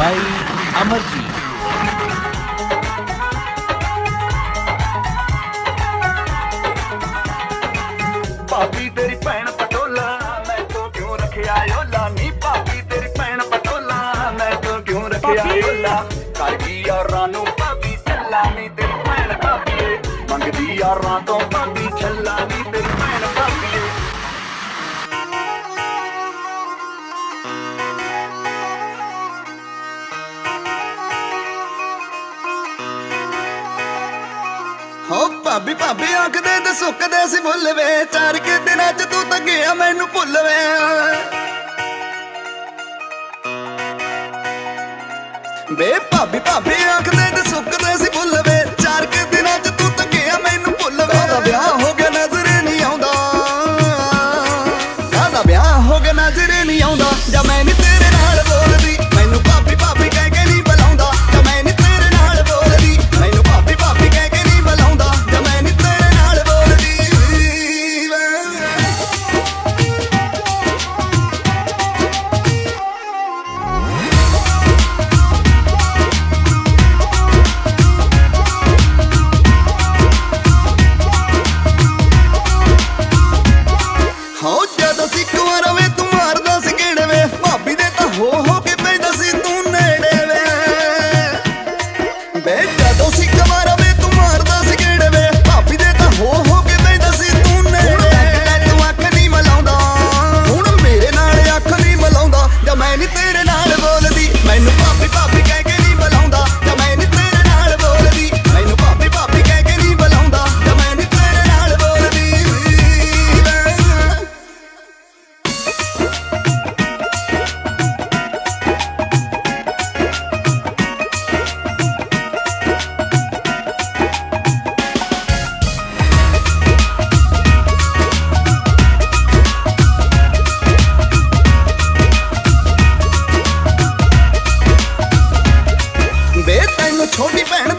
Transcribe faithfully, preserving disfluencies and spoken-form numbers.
ਬਾਈ ਅਮਰਜੀਤ। ਭਾਬੀ ਤੇਰੀ ਭੈਣ ਪਟੋਲਾ ਮੈਂ ਤੂੰ ਕਿਉਂ ਰੱਖਿਆ ਓਲਾ ਨੀ ਭਾਬੀ ਤੇਰੀ ਭੈਣ ਪਟੋਲਾ ਮੈਂ ਤੂੰ ਕਿਉਂ ਰੱਖਿਆ ਓਲਾ ਕਰ ਗਈ ਯਾਰਾਂ ਨੂੰ ਭਾਬੀ ਛੱਲਾ ਨੀ ਤੇਰੀ ਭੈਣ ਭਾਬੀਏ ਮੰਗਦੀ ਯਾਰਾਂ ਤੋਂ ਭਾਬੀ ਛੱਲਾ ਨੀ ਤੇਰੀ ਭੈਣ ਭਾਬੀਏ। ਹੋ ਭਾਬੀ ਭਾਬੀ ਆਖਦੇ ਤੇ ਸੁੱਕਦੇ ਸੀ ਫੁੱਲ ਵੇ ਚਾਰ ਕੇ ਦਿਨਾਂ ਚ ਤੂੰ ਤਾਂ ਗਿਆ ਮੈਨੂੰ ਭੁੱਲ ਵੇ। ਬੇ ਭਾਬੀ ਭਾਬੀ ਆਖਦੇ ਤੇ ਸੁੱਕਦੇ ਸੀ ਫੁੱਲ ਵੇ ਚਾਰ ਕੇ ਦਿਨਾਂ ਚ ਤੂੰ ਤਾਂ ਗਿਆ ਮੈਨੂੰ ਭੁੱਲ ਵੇ। ਕਾਹਦਾ ਵਿਆਹ ਹੋ ਗਿਆ ਨਜ਼ਰ ਨਹੀਂ ਆਉਂਦਾ, ਕਾਹਦਾ ਵਿਆਹ ਹੋ ਗਿਆ ਨਜ਼ਰ ਨਹੀਂ ਆਉਂਦਾ ਜਾਂ ਮੈਂ ਨੀ ਤੇਰੇ ਨਾਲ ਬੋਲਦੀ ਮੈਨੂੰ ਭਾਬੀ ਭਾਬੀ ਕਹਿ ਕੇ ਨਹੀਂ ਬੁਲਾਉਂਦਾ ਜਾਂ ਮੈਂ ਨੀ ਤੇਰੇ ਨਾਲ ਬੋਲਦੀ ਮੈਨੂੰ ਭਾਬੀ ਭਾਬੀ ਕਹਿ ਕੇ ਨਹੀਂ ਬੁਲਾਉਂਦਾ ਜਾਂ ਮੈਂ ਨੀ ਤੇਰੇ ਨਾਲ ਬੋਲਦੀ। ਹੋ ਜਦੋਂ ਸੀ ਕੁਆਰਾ ਵੇ ਤੂੰ ਮਾਰਦਾ ਸੀ ਕਿਹੜੇ ਵੇ ਭਾਬੀ ਦੇ ਤਾਂ ਹੋ ਹੋ ਕੇ ਪੈਂਦਾ ਸੀ ਤੂੰ ਨੇੜੇ ਵੇ। ਬੇ ਜਦੋਂ ਸੀ ਕੁਆਰਾ ਵੇ ਤੂੰ ਮਾਰਦਾ ਸੀ ਕਿਹੜੇ ਵੇ ਭਾਬੀ ਦੇ ਤਾਂ ਹੋ ਹੋ ਕੇ ਪੈਂਦਾ ਸੀ ਤੂੰ ਨੇੜੇ। ਤੂੰ ਅੱਖ ਨਹੀਂ ਮਲਾਉਂਦਾ ਹੁਣ ਮੇਰੇ ਨਾਲ ਅੱਖ ਨਹੀਂ ਮਲਾਉਂਦਾ ਜਾਂ ਮੈਂ ਨੀ ਤੇਰੇ ਨਾਲ ਬੋਲਦੀ ਮੈਨੂੰ ਭਾਬੀ ਭਾਬੀ ਕਹਿ ਕੇ ਨਹੀਂ ਬੁਲਾਉਂਦਾ ਜਾਂ ਮੈਂ ਨੀ ਤੇਰੇ ਨਾਲ ਬੋਲਦੀ ਮੈਨੂੰ ਭਾਬੀ ਭਾਬੀ ਕਹਿ ਕੇ ਨਹੀਂ ਬੁਲਾਉਂਦਾ ਜਾਂ ਮੈਂ ਨੀ ਤੇਰੇ ਨਾਲ ਬੋਲਦੀ। ਬੇ ਤੈਨੂੰ ਛੋਟੀ ਭੈਣ